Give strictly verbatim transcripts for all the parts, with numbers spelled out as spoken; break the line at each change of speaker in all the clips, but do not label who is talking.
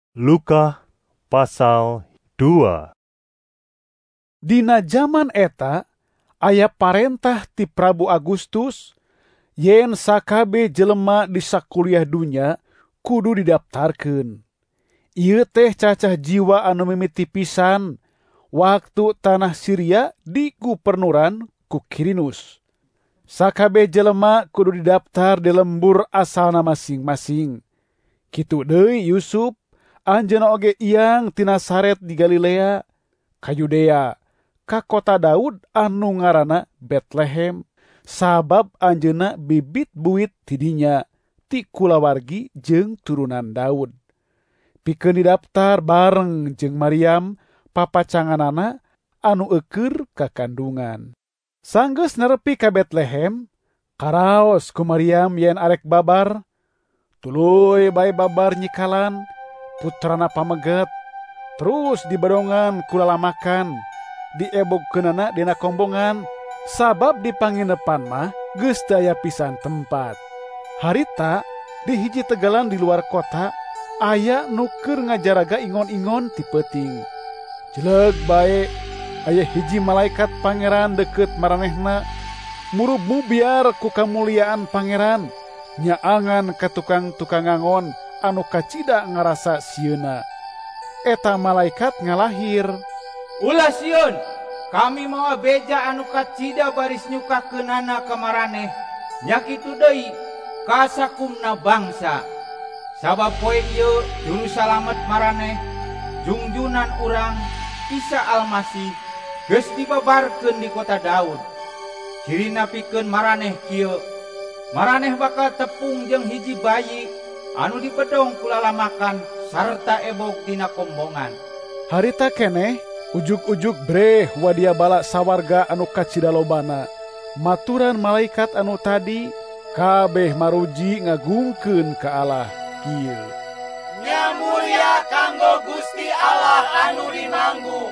Luka pasal dua.
Dina zaman eta aya parentah ti Prabu Agustus yen sakabe jelema di sakuliah dunya kudu didaftarkeun. Ieu teh cacah jiwa anu mimiti pisan waktu tanah Syria di gupernuran ku Quirinus. Sakabe jelema kudu didaftar di lembur asalna masing-masing. Kitu deui Yusuf, anjeunna oge iyang ti Nazaret di Galilea, ka Yudea, ka kota Daud anu ngaranna Betlehem, sabab anjeunna bibit buit ti dinya ti kulawargi jeung turunan Daud. Pikeun didaftar bareng jeung Maryam papacanganana anu eukeur kakandungan. Sanggeus nerepi ka Betlehem, karaos ku Maryam yen arek babar, tuluy bae babar nyikalan, putrana pameget, terus dibadongan kulalamakan, diebogkeunana dina kombongan, sabab di panginepan mah geus teu aya pisan tempat. Harita di hiji tegalan di luar kota, aya nu keur ngajaraga ingon-ingon ti peuting. Jeleg bae aya hiji malaikat pangeran deukeut maranehna, murub biar ku kamuliaan pangeran, nyaangan ka tukang-tukang ngangon anu kacida ngarasa sieuna. Eta malaikat ngalahir,
"Ulah sieun, kami mawa beja anu kacida baris nyukakeunana ka maraneh, nya kitu deui ka sakumna bangsa. Sabab poe ieu juru salamet maraneh, jungjunan urang Isa Almasih geus dibabarkeun di kota Daud. Cirina pikeun maraneh kieu, maraneh bakal tepung jeung hiji bayi anu dibedong kulalamakan sarta ebog tina kombongan."
Harita keneh ujug-ujug breh wadia bala sawarga anu kacida lobana. Maturan malaikat anu tadi kabeh maruji ngagungkeun ka Allah kieu,
"Nya mulia kanggo Gusti Allah anu di manggung.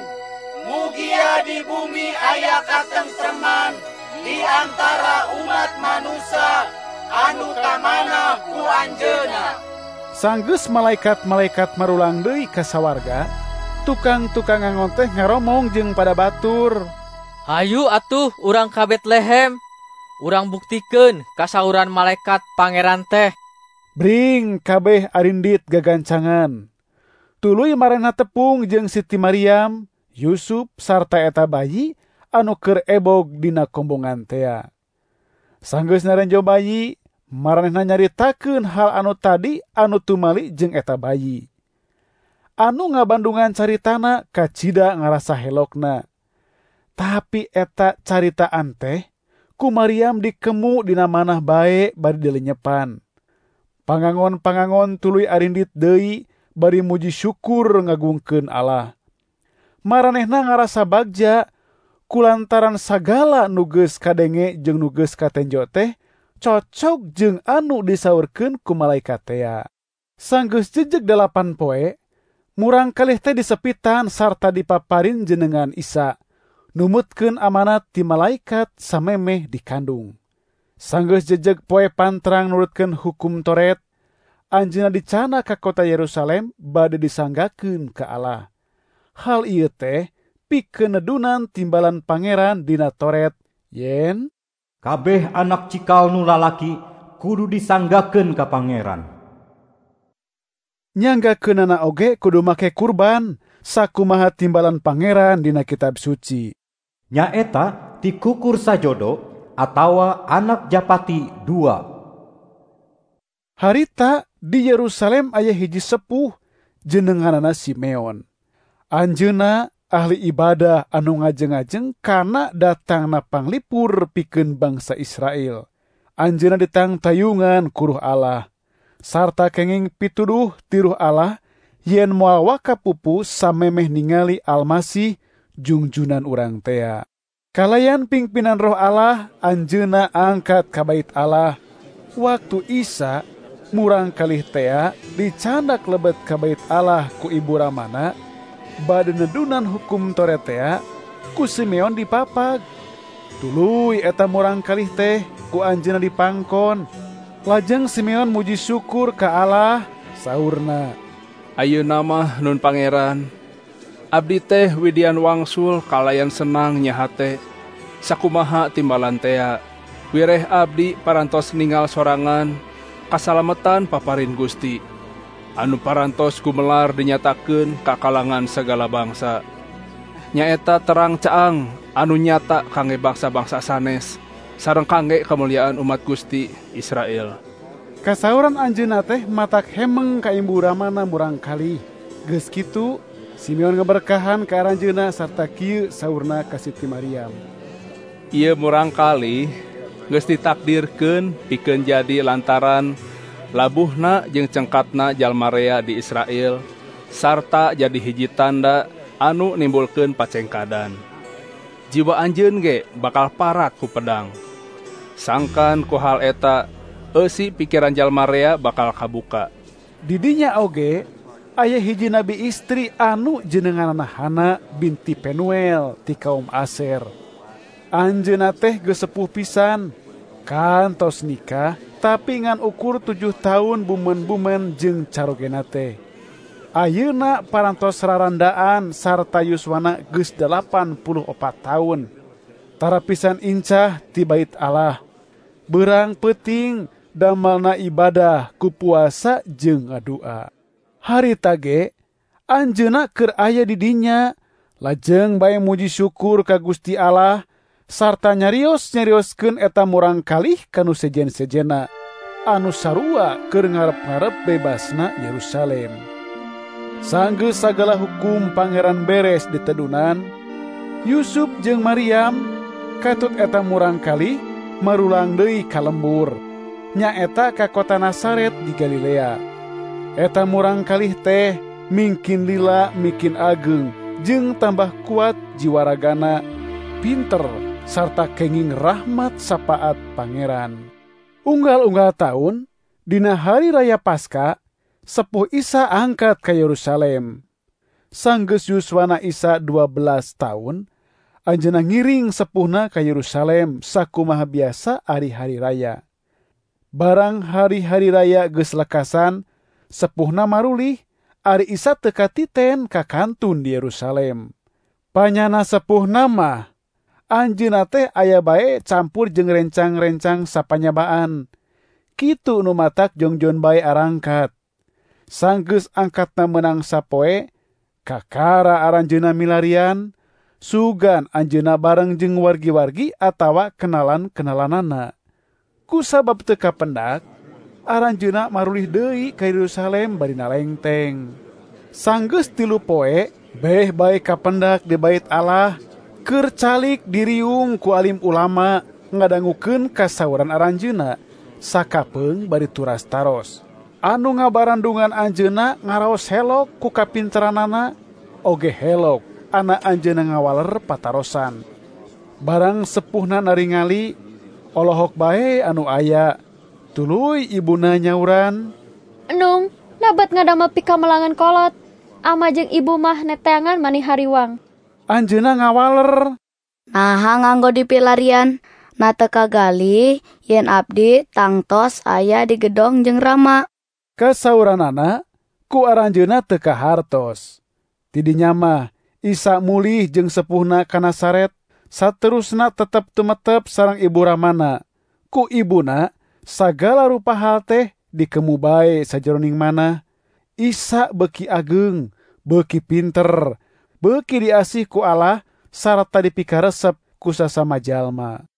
Mugia di bumi aya katentreman di antara umat manusia anu tamana ku anjeunna."
Sanggeus malaikat-malaikat marulang deui ka sawarga, tukang-tukang ngangon teh ngaromong jeung pada batur,
"Hayu atuh urang ka Betlehem, urang buktikeun kasauran malaikat pangeran teh."
Bring kabeh arindit gagancangan. Tuluy marenna tepung jeung Siti Maryam, Yusuf sarta eta bayi anu keur ebog dina kombongan tea. Sanggeus narenjo bayi, maranehna nyaritakeun hal anu tadi anu tumali jeung eta bayi. Anu ngabandungan caritana kacida ngarasa helokna. Tapi eta caritaan teh ku Maryam dikemu dina manah bae bari dilenyepan. Pangangon-pangangon tuluy arindit deui bari muji syukur ngagungkeun Allah. Maranehna ngarasa bagja kulantaran sagala nu geus kadenge jeung nu geus katenjo teh cocok jeung anu disaurkeun ku malaikat tea. Sanggeus jejeg dalapan poe, murang kalih teh disepitan sarta dipaparin jenengan Isa, numutkeun amanat ti malaikat samemeh dikandung. Sanggeus jejeg poe pantrang nurutkeun hukum Toret, anjeunna dicana ka kota Yerusalem bade disanggakeun ka Allah. Hal ieu teh pikeun nedunan timbalan pangeran dina Toret yen
kabeh anak cikal nu lalaki kudu disanggakeun ka pangeran.
Nyanggakeunana oge kudu make kurban sakumaha timbalan pangeran dina kitab suci.
Nyaeta ti kukur sajodo atawa anak japati dua.
Harita di Yerusalem aya hiji sepuh jenenganana Simeon. Anjeunna ahli ibadah anu ngajeng-ajeng kana datangna panglipur pikeun bangsa Israel. Anjeunna ditang tayungan ku Ruh Allah, sarta kenging pituduh ti Ruh Allah yen moal wakapupu samemeh ningali Almasih jungjunan urang tea. Kalayan pingpinan Roh Allah, anjeunna angkat ka bait Allah. Waktu Isa murang kalih tea dicandak lebet ka bait Allah ku ibu ramana, bade nedunan hukum Toret tea ku Simeon dipapag. Tuluy eta murang kalih teh ku anjeunna dipangkon. Lajeng Simeon muji syukur ka Allah, saurna,
Ayeuna mah nun pangeran, abdi teh widian wangsul kalayan senang nyahate, sakumaha timbalan tea, wireh abdi parantos ninggal sorangan, kasalametan paparin Gusti, anu parantos gumelar dinyatakeun ka kalangan segala bangsa. Nyaeta terang caang anu nyata kangge bangsa-bangsa sanes, sareng kangge kemuliaan umat Gusti Israel.
Kasauran anjeunna teh matak hemeng ka imbu ramana murangkali. Geus kitu, Simeon ngeberkahan ka aranjeunna sarta kieu saurna ka Siti Maryam.
Ieu murangkali geus ditakdirkeun pikeun jadi lantaran labuhna jeung cengkatna jalma rea di Israel sarta jadi hiji tanda anu nimbulkeun pacengkadan. Jiwa anjeun ge bakal parat ku pedang. Sangkan ku hal eta eusi pikiran jalma rea bakal kabuka.
Di dinya oge aya hiji nabi istri anu jenenganna Hana binti Penuel ti kaum Aser. Anjeunna teh geus sepuh pisan, kantos nikah, tapi ngan ukur tujuh tahun bumen-bumen jeung carogena teh. Ayeuna parantos rarandaan sarta yuswana geus delapan puluh opat tahun. Tara pisan incah ti bait Allah. Beurang peuting damalna ibadah ku puasa jeung ngadua. Harita ge anjeunna keur aya di dinya, lajeng bae muji syukur ka Gusti Allah sarta nyarios-nyarioskeun eta murangkalih kanu sejen-sejenna anu sarua keur ngarep-ngarep bebasna Yerusalem. Sanggeus sagala hukum pangeran beres ditedunan, Yusuf jeung Maryam katut eta murangkalih marulang deui ka lembur, nyaeta ka kota Nazaret di Galilea. Eta murangkalih teh mingkin lila mikin ageng jeung tambah kuat jiwa ragana, pinter sarta kenging rahmat sapaat pangeran. Unggal-unggal taun dina hari raya Paskah, sepuh Isa angkat ka Yerusalem. Sanggeus yuswana Isa dua belas tahun, anjeunna ngiring sepuhna ka Yerusalem sakumaha biasa ari-hari raya. Barang hari-hari raya geus lekasan, sepuhna marulih ari Isa teu katiten ka kantun di Yerusalem. Panyana sepuhna mah anjeunna teh aya bae campur jeung rencang-rencang sapanyabaan. Kitu nu matak jongjon bae arangkat. Sanggeus angkatna menang sapoe, kakara aranjeunna milarian, sugan anjeunna bareng jeung wargi-wargi atawa kenalan-kenalanana. Ku sabab teu kapendak, aranjeunna marulih deui ka Yerusalem bari nalengteng. Sanggeus tilu poe, beh bae kapendak di bait Allah, keur calik diriung ku alim ulama ngadangukeun kasauran aranjeunna, sakapeung bari turas taros. Anu ngabarandungan anjeunna ngaraos helok ku kapinteranana, oge helok anak anjeunna ngawaler patarosan. Barang sepuhna naringali, olohok bae anu aya. Tuluy ibuna nyauran,
"Enung, nabat ngadamel pikamelangan kolot. Ama jeung ibu mah neteangan mani hariwang."
Anjeunna ngawaler,
"Naha nganggo dipilarian, na teu kagali yen abdi tangtos aya di gedong jeung rama."
Kasauranana ku aranjeunna teu kahartos. Ti dinya mah Isa mulih jeung sepuhna ka Nazaret, saterusna tetep tumetep sareng ibu ramana. Ku ibuna sagala rupa hal teh dikemu bae sajeroning manah. Isa beuki ageng, beuki pinter, beuki diasih ku Allah sarta dipikaresep ku sasama jalma.